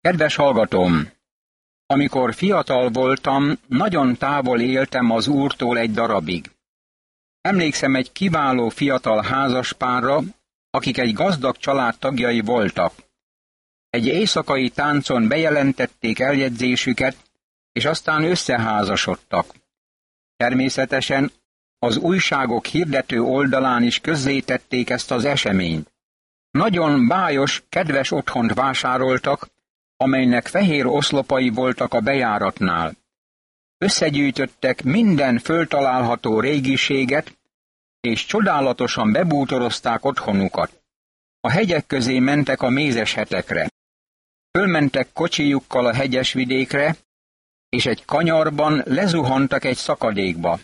Kedves hallgatóm! Amikor fiatal voltam, nagyon távol éltem az Úrtól egy darabig. Emlékszem egy kiváló fiatal házaspárra, akik egy gazdag család tagjai voltak. Egy éjszakai táncon bejelentették eljegyzésüket, és aztán összeházasodtak. Természetesen az újságok hirdető oldalán is közzétették ezt az eseményt. Nagyon bájos, kedves otthont vásároltak, amelynek fehér oszlopai voltak a bejáratnál. Összegyűjtöttek minden föltalálható régiséget, és csodálatosan bebútorozták otthonukat. A hegyek közé mentek a mézes hetekre. Fölmentek kocsijukkal a hegyes vidékre, és egy kanyarban lezuhantak egy szakadékba.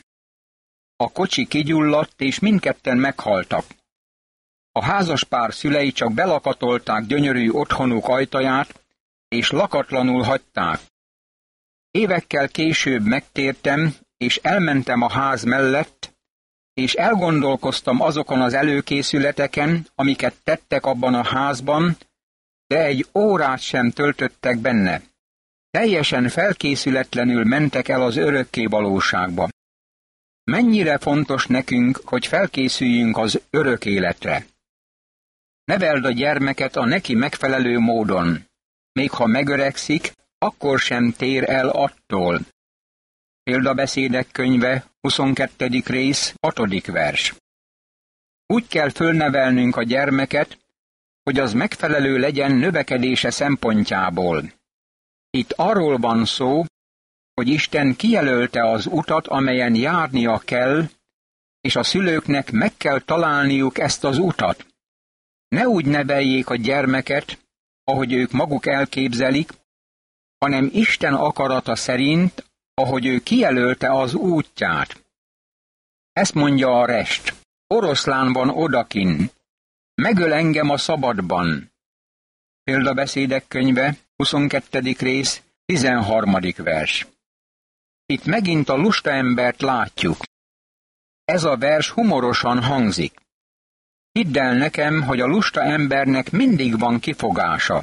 A kocsi kigyulladt, és mindketten meghaltak. A házaspár szülei csak belakatolták gyönyörű otthonuk ajtaját, és lakatlanul hagyták. Évekkel később megtértem, és elmentem a ház mellett, és elgondolkoztam azokon az előkészületeken, amiket tettek abban a házban, de egy órát sem töltöttek benne. Teljesen felkészületlenül mentek el az örökké valóságba. Mennyire fontos nekünk, hogy felkészüljünk az örök életre. Neveld a gyermeket a neki megfelelő módon. Még ha megöregszik, akkor sem tér el attól. Példabeszédek könyve, 22. rész, 6. vers. Úgy kell fölnevelnünk a gyermeket, hogy az megfelelő legyen növekedése szempontjából. Itt arról van szó, hogy Isten kijelölte az utat, amelyen járnia kell, és a szülőknek meg kell találniuk ezt az utat. Ne úgy neveljék a gyermeket, ahogy ők maguk elképzelik, hanem Isten akarata szerint, ahogy ő kijelölte az útját. Ezt mondja a rest: oroszlán van odakin, megöl engem a szabadban. Példabeszédek könyve, 22. rész, 13. vers. Itt megint a lusta embert látjuk. Ez a vers humorosan hangzik. Hidd el nekem, hogy a lusta embernek mindig van kifogása.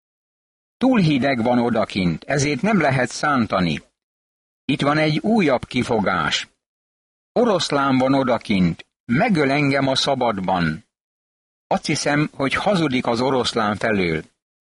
Túl hideg van odakint, ezért nem lehet szántani. Itt van egy újabb kifogás. Oroszlán van odakint, megöl engem a szabadban. Azt hiszem, hogy hazudik az oroszlán felől.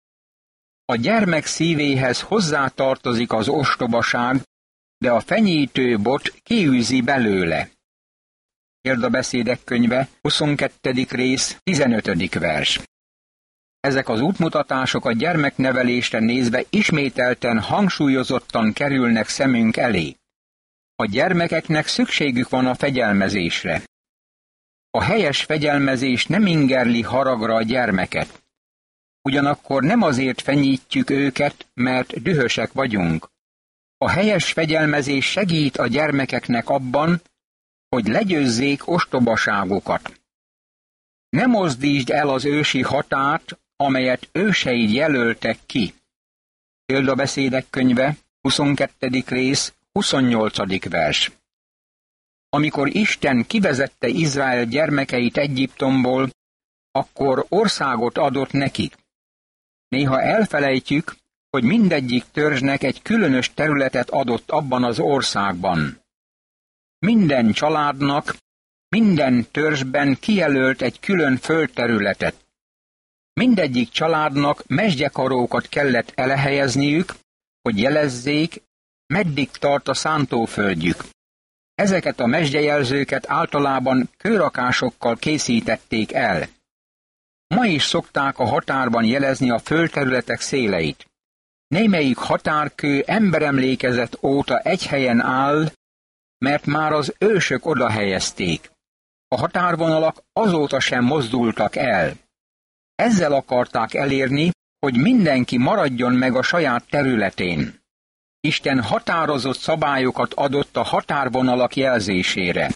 A gyermek szívéhez hozzátartozik az ostobaság, de a fenyítő bot kiűzi belőle. Példabeszédek könyve, 22. rész, 15. vers. Ezek az útmutatások a gyermeknevelésre nézve ismételten hangsúlyozottan kerülnek szemünk elé. A gyermekeknek szükségük van a fegyelmezésre. A helyes fegyelmezés nem ingerli haragra a gyermeket. Ugyanakkor nem azért fenyítjük őket, mert dühösek vagyunk. A helyes fegyelmezés segít a gyermekeknek abban, hogy legyőzzék ostobaságokat. Ne mozdítsd el az ősi határt, amelyet őseid jelöltek ki. Példabeszédek könyve, 22. rész, 28. vers. Amikor Isten kivezette Izrael gyermekeit Egyiptomból, akkor országot adott nekik. Néha elfelejtjük, hogy mindegyik törzsnek egy különös területet adott abban az országban. Minden családnak, minden törzsben kijelölt egy külön földterületet. Mindegyik családnak mezgyekarókat kellett elhelyezniük, hogy jelezzék, meddig tart a szántóföldjük. Ezeket a mezgyejelzőket általában kőrakásokkal készítették el. Ma is szokták a határban jelezni a földterületek széleit. Némelyik határkő emberemlékezet óta egy helyen áll, mert már az ősök oda helyezték. A határvonalak azóta sem mozdultak el. Ezzel akarták elérni, hogy mindenki maradjon meg a saját területén. Isten határozott szabályokat adott a határvonalak jelzésére.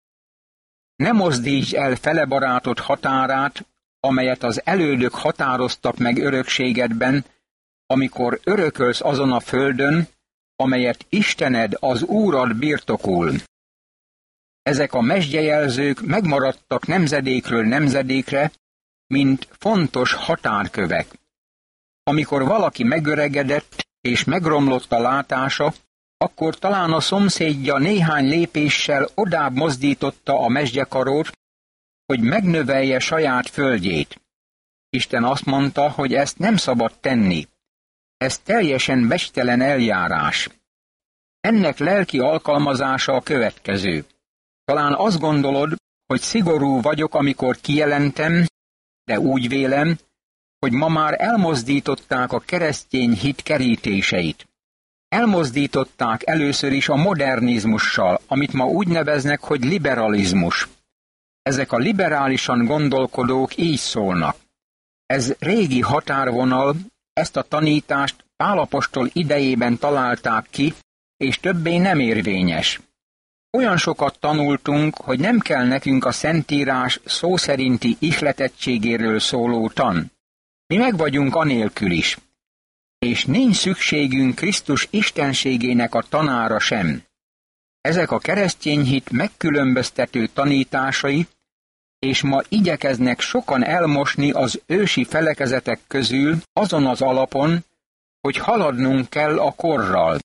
Ne mozdítsd el fele barátod határát, amelyet az elődök határoztak meg örökségedben, amikor örökölsz azon a földön, amelyet Istened, az Úrad birtokol. Ezek a mezgyejelzők megmaradtak nemzedékről nemzedékre, mint fontos határkövek. Amikor valaki megöregedett és megromlott a látása, akkor talán a szomszédja néhány lépéssel odább mozdította a mezgyekarót, hogy megnövelje saját földjét. Isten azt mondta, hogy ezt nem szabad tenni. Ez teljesen becstelen eljárás. Ennek lelki alkalmazása a következő. Talán azt gondolod, hogy szigorú vagyok, amikor kijelentem, de úgy vélem, hogy ma már elmozdították a keresztény hit kerítéseit. Elmozdították először is a modernizmussal, amit ma úgy neveznek, hogy liberalizmus. Ezek a liberálisan gondolkodók így szólnak. Ez régi határvonal, ezt a tanítást Pál apostol idejében találták ki, és többé nem érvényes. Olyan sokat tanultunk, hogy nem kell nekünk a Szentírás szó szerinti ihletettségéről szóló tan. Mi meg vagyunk anélkül is. És nincs szükségünk Krisztus istenségének a tanára sem. Ezek a keresztény hit megkülönböztető tanításai, és ma igyekeznek sokan elmosni az ősi felekezetek közül azon az alapon, hogy haladnunk kell a korral.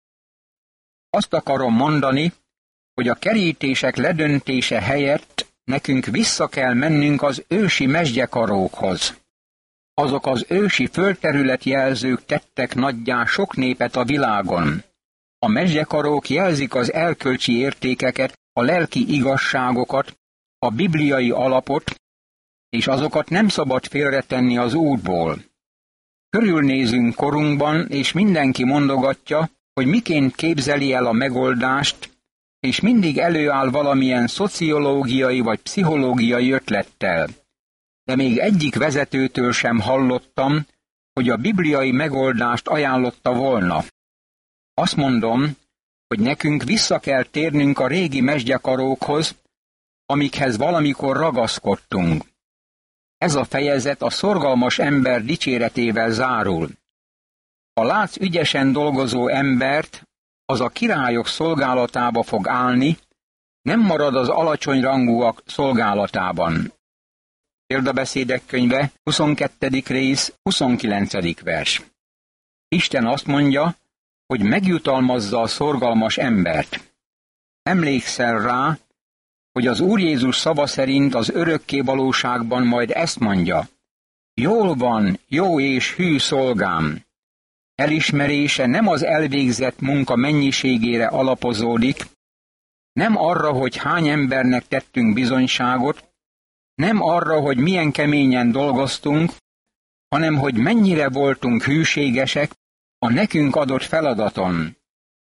Azt akarom mondani, hogy a kerítések ledöntése helyett nekünk vissza kell mennünk az ősi mezgyekarókhoz. Azok az ősi földterületjelzők tettek nagyjá sok népet a világon. A mezgyekarók jelzik az erkölcsi értékeket, a lelki igazságokat, a bibliai alapot, és azokat nem szabad félretenni az útból. Körülnézünk korunkban, és mindenki mondogatja, hogy miként képzeli el a megoldást, és mindig előáll valamilyen szociológiai vagy pszichológiai ötlettel. De még egyik vezetőtől sem hallottam, hogy a bibliai megoldást ajánlotta volna. Azt mondom, hogy nekünk vissza kell térnünk a régi mezgyekarókhoz, amikhez valamikor ragaszkodtunk. Ez a fejezet a szorgalmas ember dicséretével zárul. Ha látsz ügyesen dolgozó embert, az a királyok szolgálatába fog állni, nem marad az alacsony rangúak szolgálatában. Példabeszédek könyve, 22. rész, 29. vers. Isten azt mondja, hogy megjutalmazza a szorgalmas embert. Emlékszel rá, hogy az Úr Jézus szava szerint az örökké valóságban majd ezt mondja: jól van, jó és hű szolgám. Elismerése nem az elvégzett munka mennyiségére alapozódik, nem arra, hogy hány embernek tettünk bizonyságot, nem arra, hogy milyen keményen dolgoztunk, hanem hogy mennyire voltunk hűségesek a nekünk adott feladaton.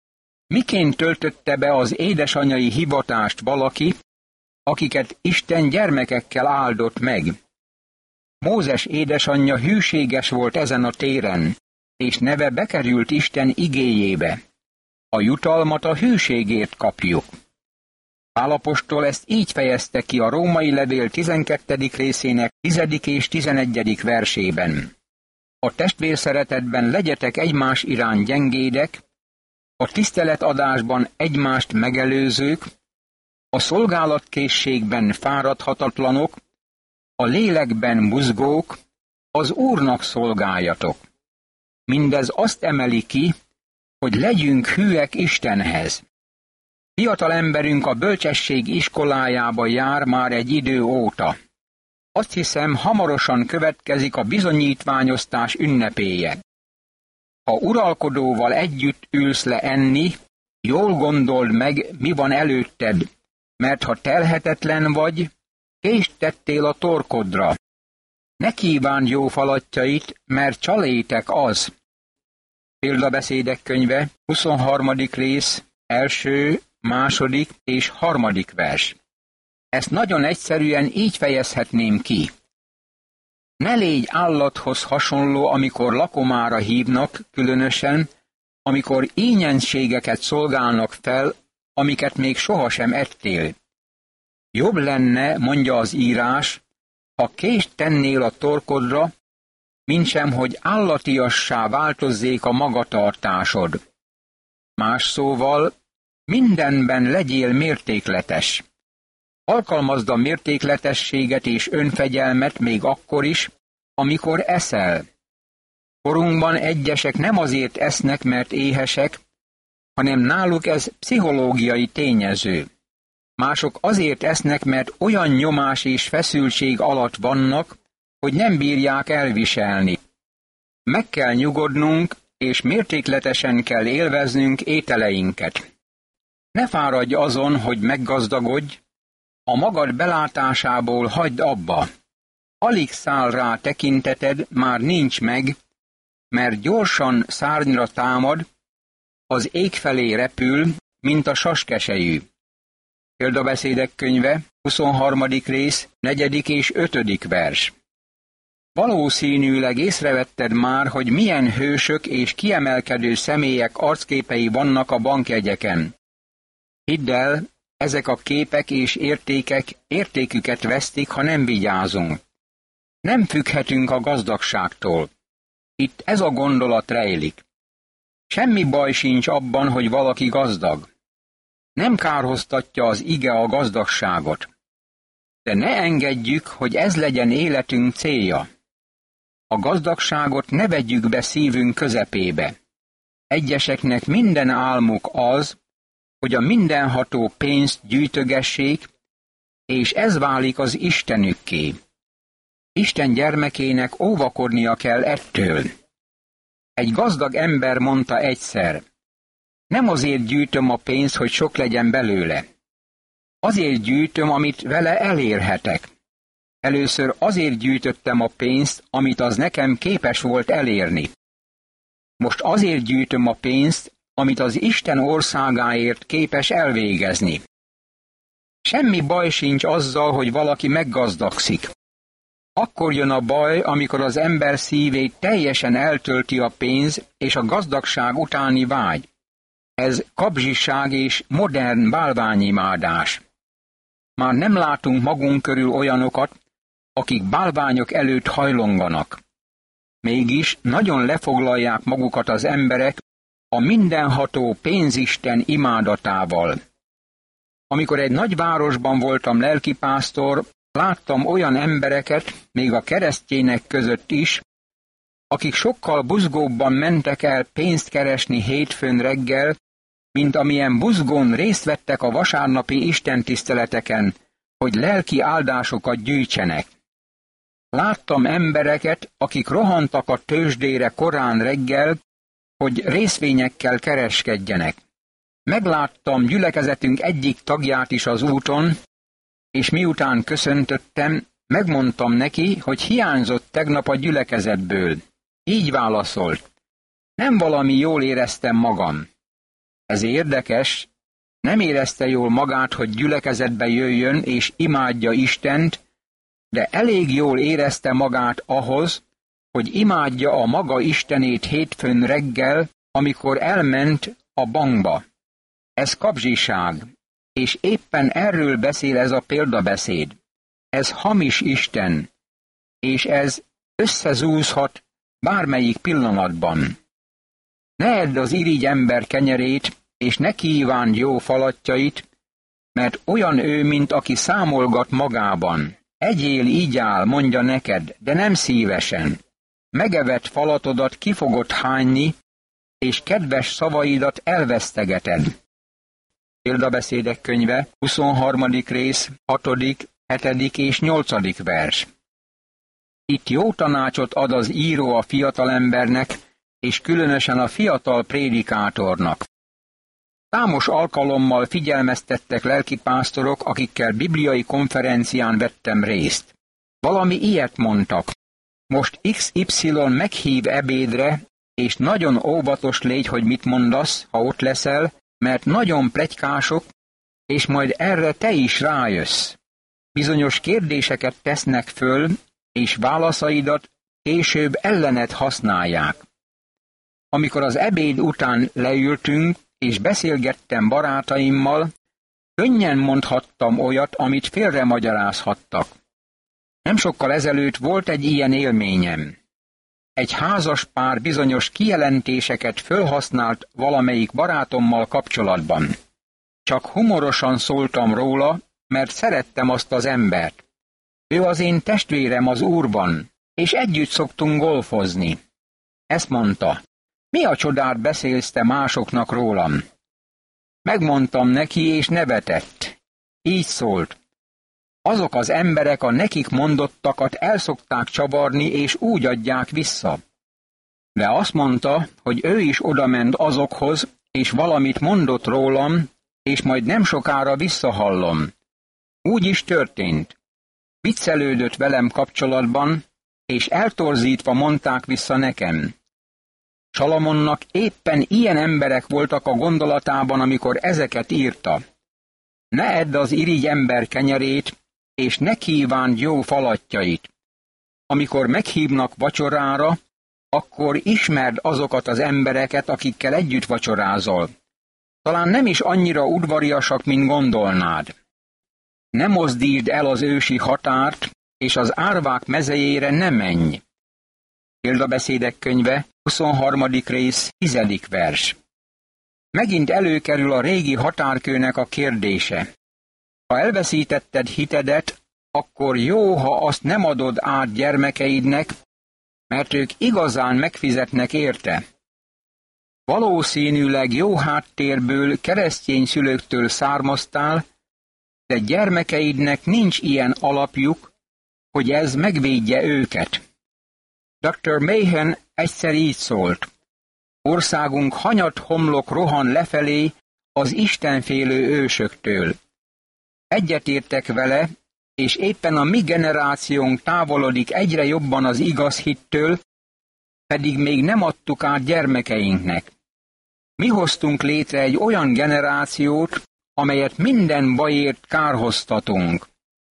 Miként töltötte be az édesanyai hivatást valaki, akiket Isten gyermekekkel áldott meg? Mózes édesanyja hűséges volt ezen a téren, és neve bekerült Isten igéjébe. A jutalmat a hűségért kapjuk. Pál apostol ezt így fejezte ki a római levél 12. részének 10. és 11. versében. A testvérszeretetben legyetek egymás iránt gyengédek, a tiszteletadásban egymást megelőzők, a szolgálatkészségben fáradhatatlanok, a lélekben buzgók, az Úrnak szolgáljatok. Mindez azt emeli ki, hogy legyünk hűek Istenhez. Fiatal emberünk a bölcsesség iskolájába jár már egy idő óta. Azt hiszem, hamarosan következik a bizonyítványoztás ünnepéje. Ha uralkodóval együtt ülsz le enni, jól gondold meg, mi van előtted, mert ha telhetetlen vagy, kést tettél a torkodra. Ne kívánd jó falatjait, mert csalétek az. Példabeszédek könyve, 23. rész, 1., 2. és 3. vers. Ezt nagyon egyszerűen így fejezhetném ki. Ne légy állathoz hasonló, amikor lakomára hívnak, különösen, amikor ínyenségeket szolgálnak fel, amiket még sohasem ettél. Jobb lenne, mondja az írás, ha kést tennél a torkodra, mintsem, hogy állatiassá változzék a magatartásod. Más szóval, mindenben legyél mértékletes. Alkalmazd a mértékletességet és önfegyelmet még akkor is, amikor eszel. Korunkban egyesek nem azért esznek, mert éhesek, hanem náluk ez pszichológiai tényező. Mások azért esznek, mert olyan nyomás és feszültség alatt vannak, hogy nem bírják elviselni. Meg kell nyugodnunk, és mértékletesen kell élveznünk ételeinket. Ne fáradj azon, hogy meggazdagodj, a magad belátásából hagyd abba. Alig száll rá tekinteted, már nincs meg, mert gyorsan szárnyra támad, az ég felé repül, mint a saskesejű. Példabeszédek könyve, 23. rész, 4. és 5. vers. Valószínűleg észrevetted már, hogy milyen hősök és kiemelkedő személyek arcképei vannak a bankjegyeken. Hidd el, ezek a képek és értékek értéküket vesztik, ha nem vigyázunk. Nem függhetünk a gazdagságtól. Itt ez a gondolat rejlik. Semmi baj sincs abban, hogy valaki gazdag. Nem kárhoztatja az ige a gazdagságot. De ne engedjük, hogy ez legyen életünk célja. A gazdagságot ne vegyük be szívünk közepébe. Egyeseknek minden álmuk az, hogy a mindenható pénzt gyűjtögessék, és ez válik az Istenükké. Isten gyermekének óvakodnia kell ettől. Egy gazdag ember mondta egyszer, nem azért gyűjtöm a pénzt, hogy sok legyen belőle. Azért gyűjtöm, amit vele elérhetek. Először azért gyűjtöttem a pénzt, amit az nekem képes volt elérni. Most azért gyűjtöm a pénzt, amit az Isten országáért képes elvégezni. Semmi baj sincs azzal, hogy valaki meggazdagszik. Akkor jön a baj, amikor az ember szívét teljesen eltölti a pénz és a gazdagság utáni vágy. Ez kapzsiság és modern bálványimádás. Már nem látunk magunk körül olyanokat, akik bálványok előtt hajlonganak. Mégis nagyon lefoglalják magukat az emberek a mindenható pénzisten imádatával. Amikor egy nagy városban voltam lelkipásztor, láttam olyan embereket, még a keresztjének között is, akik sokkal buzgóbban mentek el pénzt keresni hétfőn reggel, mint amilyen buzgón részt vettek a vasárnapi istentiszteleteken, hogy lelki áldásokat gyűjtsenek. Láttam embereket, akik rohantak a tőzsdére korán reggel, hogy részvényekkel kereskedjenek. Megláttam gyülekezetünk egyik tagját is az úton, és miután köszöntöttem, megmondtam neki, hogy hiányzott tegnap a gyülekezetből. Így válaszolt. Nem valami jól éreztem magam. Ez érdekes, nem érezte jól magát, hogy gyülekezetbe jöjjön és imádja Istent, de elég jól érezte magát ahhoz, hogy imádja a maga Istenét hétfőn reggel, amikor elment a bankba. Ez kapzsiság, és éppen erről beszél ez a példabeszéd. Ez hamis Isten, és ez összezúzhat bármelyik pillanatban. Ne edd az irigy ember kenyerét, és ne kívánd jó falatjait, mert olyan ő, mint aki számolgat magában. Egyél, igyál, mondja neked, de nem szívesen. Megevett falatodat ki fogod hányni, és kedves szavaidat elvesztegeted. Példabeszédek könyve, 23. rész, 6., 7. és 8. vers. Itt jó tanácsot ad az író a fiatalembernek, és különösen a fiatal prédikátornak. Számos alkalommal figyelmeztettek lelkipásztorok, akikkel bibliai konferencián vettem részt. Valami ilyet mondtak. Most XY meghív ebédre, és nagyon óvatos légy, hogy mit mondasz, ha ott leszel, mert nagyon pletykások, és majd erre te is rájössz. Bizonyos kérdéseket tesznek föl, és válaszaidat később ellened használják. Amikor az ebéd után leültünk, és beszélgettem barátaimmal, könnyen mondhattam olyat, amit félremagyarázhattak. Nem sokkal ezelőtt volt egy ilyen élményem. Egy házas pár bizonyos kijelentéseket fölhasznált valamelyik barátommal kapcsolatban. Csak humorosan szóltam róla, mert szerettem azt az embert. Ő az én testvérem az Úrban, és együtt szoktunk golfozni. Ezt mondta: mi a csodát beszélsz te másoknak rólam? Megmondtam neki, és nevetett. Így szólt: azok az emberek a nekik mondottakat elszokták csavarni, és úgy adják vissza. De azt mondta, hogy ő is odament azokhoz, és valamit mondott rólam, és majd nem sokára visszahallom. Úgy is történt. Viccelődött velem kapcsolatban, és eltorzítva mondták vissza nekem. Salamonnak éppen ilyen emberek voltak a gondolatában, amikor ezeket írta. Ne edd az irigy ember kenyerét, és ne kívánd jó falatjait. Amikor meghívnak vacsorára, akkor ismerd azokat az embereket, akikkel együtt vacsorázol. Talán nem is annyira udvariasak, mint gondolnád. Ne mozdítsd el az ősi határt, és az árvák mezejére ne menj. Példabeszédek könyve, 23. rész, 10. vers. Megint előkerül a régi határkőnek a kérdése. Ha elveszítetted hitedet, akkor jó, ha azt nem adod át gyermekeidnek, mert ők igazán megfizetnek érte. Valószínűleg jó háttérből, keresztény szülőktől származtál, de gyermekeidnek nincs ilyen alapjuk, hogy ez megvédje őket. Dr. Mahan egyszer így szólt: országunk hanyat homlok rohan lefelé az istenfélő ősöktől. Egyetértek vele, és éppen a mi generációnk távolodik egyre jobban az igaz hittől, pedig még nem adtuk át gyermekeinknek. Mi hoztunk létre egy olyan generációt, amelyet minden bajért kárhoztatunk.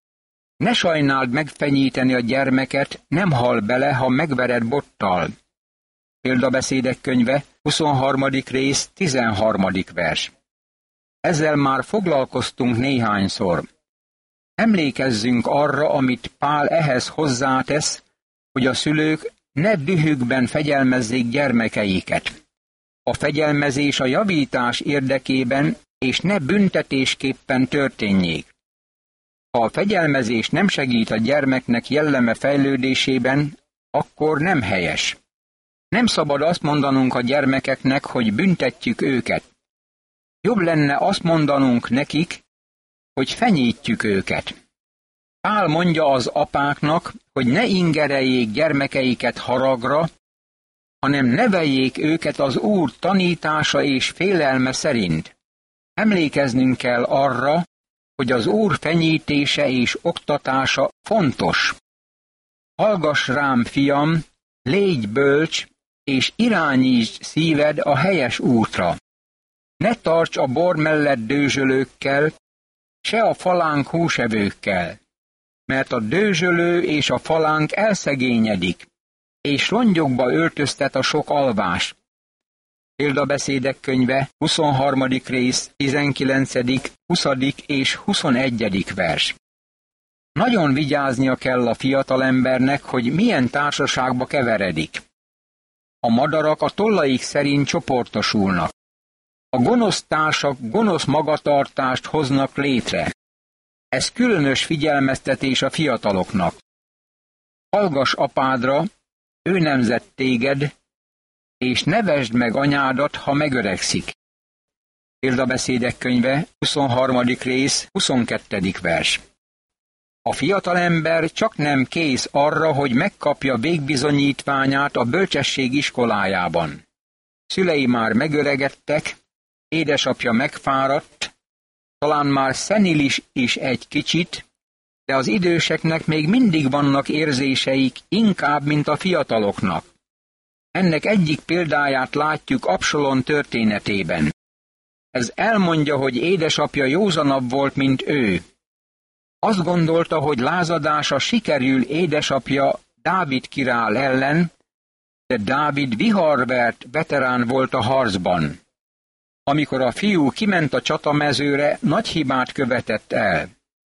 Ne sajnáld megfenyíteni a gyermeket, nem hal bele, ha megvered bottal. Példabeszédek könyve, 23. rész, 13. vers. Ezzel már foglalkoztunk néhányszor. Emlékezzünk arra, amit Pál ehhez hozzátesz, hogy a szülők ne dühükben fegyelmezzék gyermekeiket. A fegyelmezés a javítás érdekében, és ne büntetésképpen történjék. Ha a fegyelmezés nem segít a gyermeknek jelleme fejlődésében, akkor nem helyes. Nem szabad azt mondanunk a gyermekeknek, hogy büntetjük őket. Jobb lenne azt mondanunk nekik, hogy fenyítjük őket. Pál mondja az apáknak, hogy ne ingereljék gyermekeiket haragra, hanem neveljék őket az Úr tanítása és félelme szerint. Emlékeznünk kell arra, hogy az Úr fenyítése és oktatása fontos. Hallgass rám, fiam, légy bölcs, és irányítsd szíved a helyes útra. Ne tarts a bor mellett dőzsölőkkel, se a falánk húsevőkkel, mert a dőzsölő és a falánk elszegényedik, és rongyokba öltöztet a sok alvás. Példabeszédek könyve, 23. rész, 19., 20. és 21. vers. Nagyon vigyáznia kell a fiatalembernek, hogy milyen társaságba keveredik. A madarak a tollaik szerint csoportosulnak. A gonosz társak gonosz magatartást hoznak létre. Ez különös figyelmeztetés a fiataloknak. Hallgass apádra, ő nemzett téged, és nevesd meg anyádat, ha megöregszik. Példabeszédek könyve, 23. rész, 22. vers. A fiatalember csak nem kész arra, hogy megkapja végbizonyítványát a bölcsesség iskolájában. Szülei már megöregedtek, édesapja megfáradt, talán már szenilis is egy kicsit, de az időseknek még mindig vannak érzéseik, inkább, mint a fiataloknak. Ennek egyik példáját látjuk Absalom történetében. Ez elmondja, hogy édesapja józanabb volt, mint ő. Azt gondolta, hogy lázadása sikerül édesapja Dávid király ellen, de Dávid viharvert veterán volt a harcban. Amikor a fiú kiment a csatamezőre, nagy hibát követett el.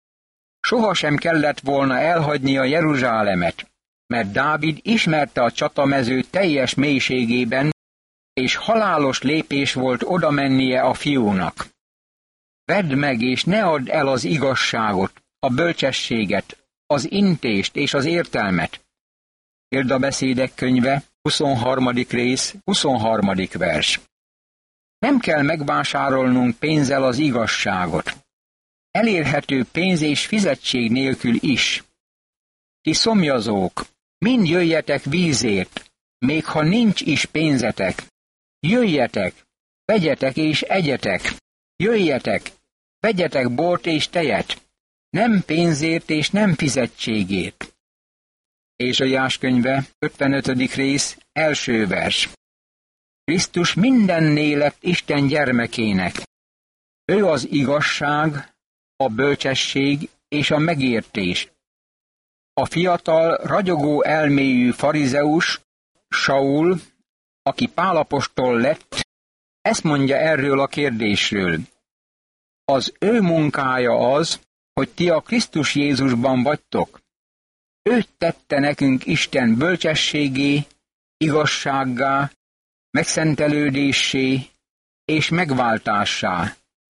Sohasem kellett volna elhagynia Jeruzsálemet, mert Dávid ismerte a csatamező teljes mélységében, és halálos lépés volt oda mennie a fiúnak. Vedd meg, és ne add el az igazságot, a bölcsességet, az intést és az értelmet. Példabeszédek könyve, 23. rész, 23. vers. Nem kell megvásárolnunk pénzzel az igazságot. Elérhető pénz és fizetség nélkül is. Ti szomjazók, mind jöjjetek vízért, még ha nincs is pénzetek. Jöjjetek, vegyetek és egyetek. Jöjjetek, vegyetek bort és tejet. Nem pénzért és nem fizetségért. Ézsaiás könyve, 55. rész, első vers. Krisztus mindenné lett Isten gyermekének. Ő az igazság, a bölcsesség és a megértés. A fiatal, ragyogó elméjű farizeus, Saul, aki Pál apostol lett, ezt mondja erről a kérdésről. Az ő munkája az, hogy ti a Krisztus Jézusban vagytok. Őt tette nekünk Isten bölcsességé, igazsággá, megszentelődéssé és megváltássá.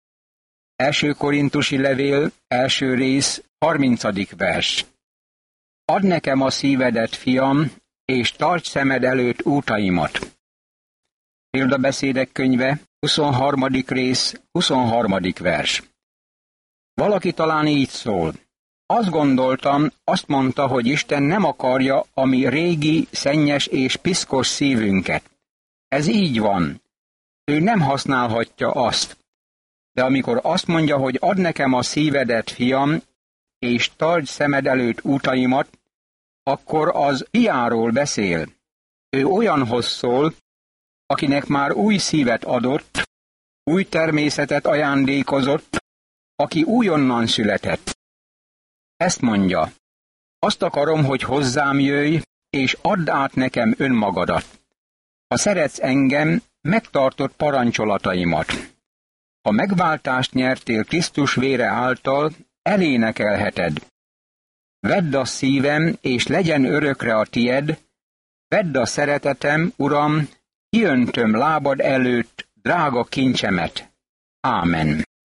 1. Korintusi levél, 1. rész, 30. vers. Add nekem a szívedet, fiam, és tarts szemed előtt útaimat. Példabeszédek könyve, 23. rész, 23. vers. Valaki talán így szól. Azt gondoltam, azt mondta, hogy Isten nem akarja a mi régi, szennyes és piszkos szívünket. Ez így van. Ő nem használhatja azt. De amikor azt mondja, hogy add nekem a szívedet, fiam, és tartsd szemed előtt útaimat, akkor az fiáról beszél. Ő olyanhoz szól, akinek már új szívet adott, új természetet ajándékozott, aki újonnan született. Ezt mondja, azt akarom, hogy hozzám jöjj, és add át nekem önmagadat. Ha szeretsz engem, megtartod parancsolataimat. Ha megváltást nyertél Krisztus vére által, elénekelheted. Vedd a szívem, és legyen örökre a tied, vedd a szeretetem, Uram, kiöntöm lábad előtt drága kincsemet. Ámen.